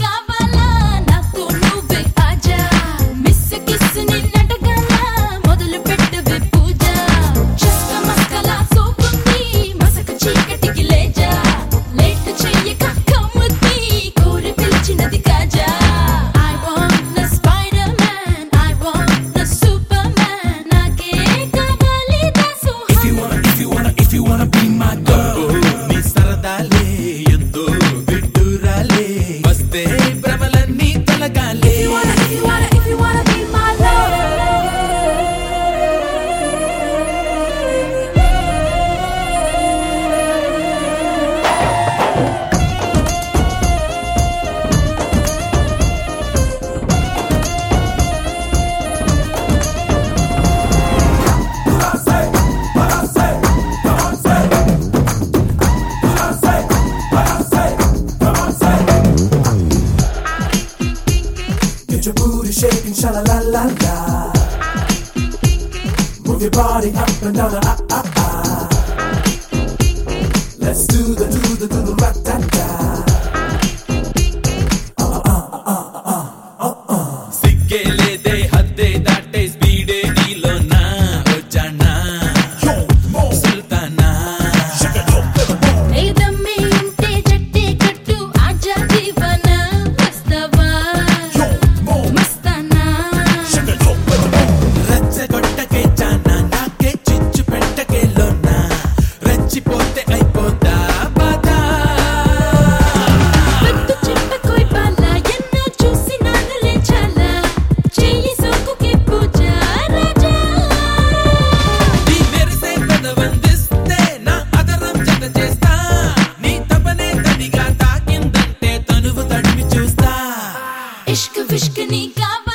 కావాలా నాతో నువ్వే ఆజా మిస్ కిస్ నిన్నటగల మొదలు పెట్టవే పూజ చస్క మస్కల సోకుంది మసక చీకటికి లేజా లేట్ చెయ్యక కమ్ముతి కోరి పిలిచినది కాజా I want a Spider-Man I want a Superman నాకే కావాలి Dasu If you wanna be my girl నీ సరదాలే ఎంతో విడ్డూరాలే వస్తే భ్రమలన్నీ తొలగాలే if you wanna be my love Get your booty shaking, sha la la la la. Move your body up and down, Let's do the rat-ta-ta. సిగ్గే లేదే హద్దే దాటే స్పీడే నీలోనా వచ్చానా సుల్తానా ఏదమ్మే ఉంటే జట్టే కట్టు ఆజా దీవానా వస్తావా మస్తానా రచ్చగొట్టకే చానా నాకే చిచ్చు పెట్టకే లోనా రెచ్చిపోతే అయిపోతా బాధా పెద్ద చిట్టకోయ్ బాలా ఎన్నో చూసినానులే చాలా చెయ్యి సోకుకే పూజ రాజా నీ మెరిసే పెదవందిస్తే నా అదరం జత చేస్తా నీ తపనే తడిగా తాకిందంటే తనువు తడిమి చూస్తా ఇష్క్ విష్క్ నీ